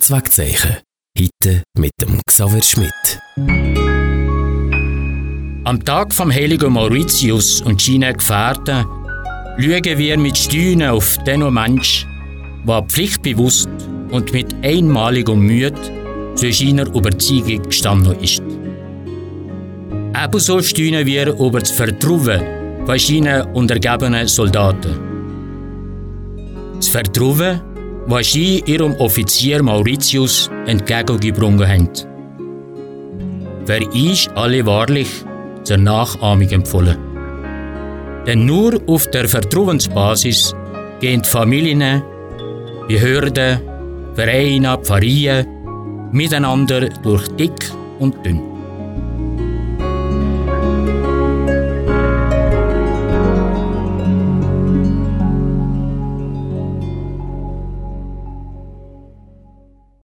Das Wegzeichen. Heute mit dem Xaver Schmidt. Am Tag vom heiligen Mauritius und seinen Gefährten schauen wir mit Staunen auf den Mensch, der pflichtbewusst und mit einmaligem Mühe zu seiner Überzeugung gestanden ist. Ebenso staunen wir über das Vertrauen von seinen untergebenen Soldaten. Das Vertrauen, was sie ihrem Offizier Mauritius entgegengebracht haben. Für uns alle wahrlich zur Nachahmung empfohlen. Denn nur auf der Vertrauensbasis gehen die Familien, Behörden, Vereine, Pfarreien miteinander durch dick und dünn.